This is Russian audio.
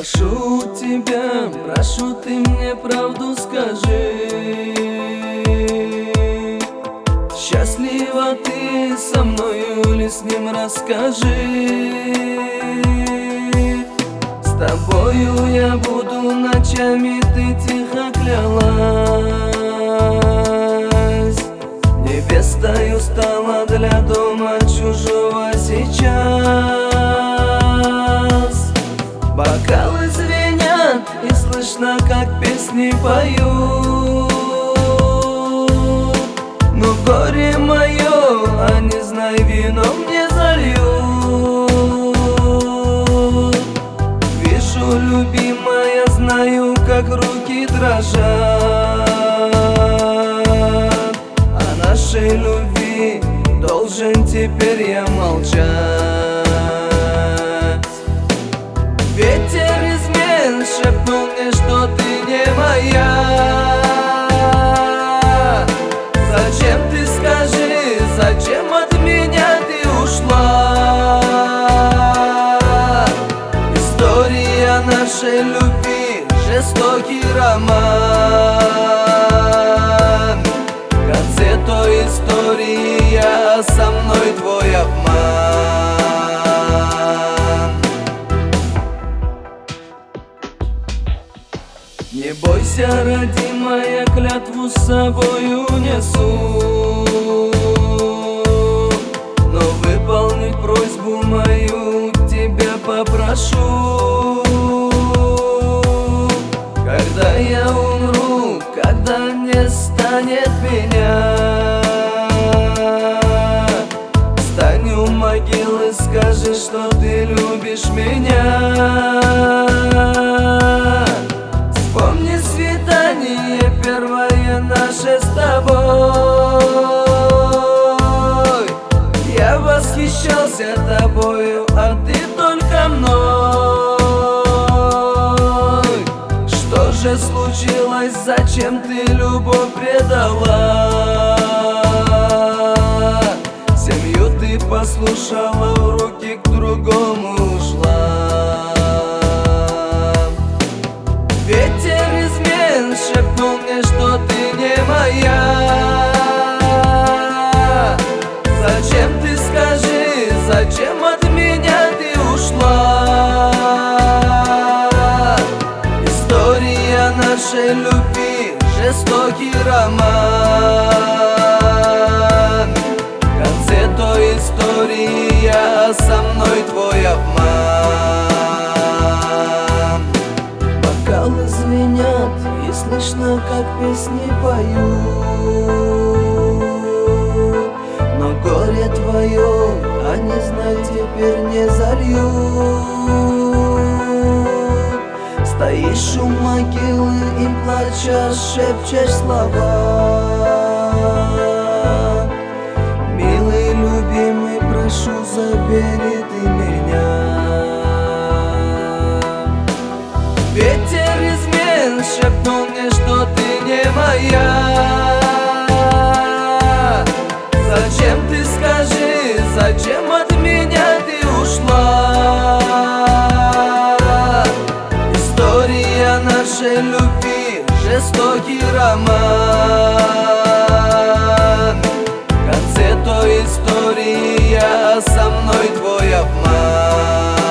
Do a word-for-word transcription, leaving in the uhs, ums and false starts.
Прошу тебя, прошу, ты мне правду скажи. Счастлива ты со мною или с ним, расскажи. С тобою я буду ночами, ты тихо клялась. Невестою стала для дома чужого сейчас. Бокалы звенят, и слышно, как песни поют. Но горе мое, а не знай, вином не зальют. Вижу, любимая, знаю, как руки дрожат. О нашей любви должен теперь я молчать. Ветер измен шепнул мне, что ты не моя. Зачем ты, скажи, зачем от меня ты ушла? История нашей любви, жестокий роман. В конце той истории я, со мной твой обман. Не бойся, родимая, клятву с собою несу. Но выполнить просьбу мою тебя попрошу. Когда я умру, когда не станет меня, встань у могилы, скажи, что ты любишь меня. Вспомни свидание первое наше с тобой. Я восхищался тобою, а ты только мной. Что же случилось, зачем ты любовь предала? Семью ты послушала, в руки к другому ушла. Ветер измен шепнул мне, что ты не моя. Зачем ты, скажи, зачем от меня ты ушла? История нашей любви, жестокий роман. В конце той истории я, со мной твой обман. Бокалы звенят, и слышно, как песни поют. Но горе твое, они, знай, теперь не зальют. Стоишь у могилы и плачешь, шепчешь слова. Милый, любимый, прошу, забери ты меня. Ветер измен шепнул мне, что ты не моя. Зачем ты, скажи, зачем от меня ты ушла? История нашей любви, жестокий роман. В конце той истории я, со мной твой обман.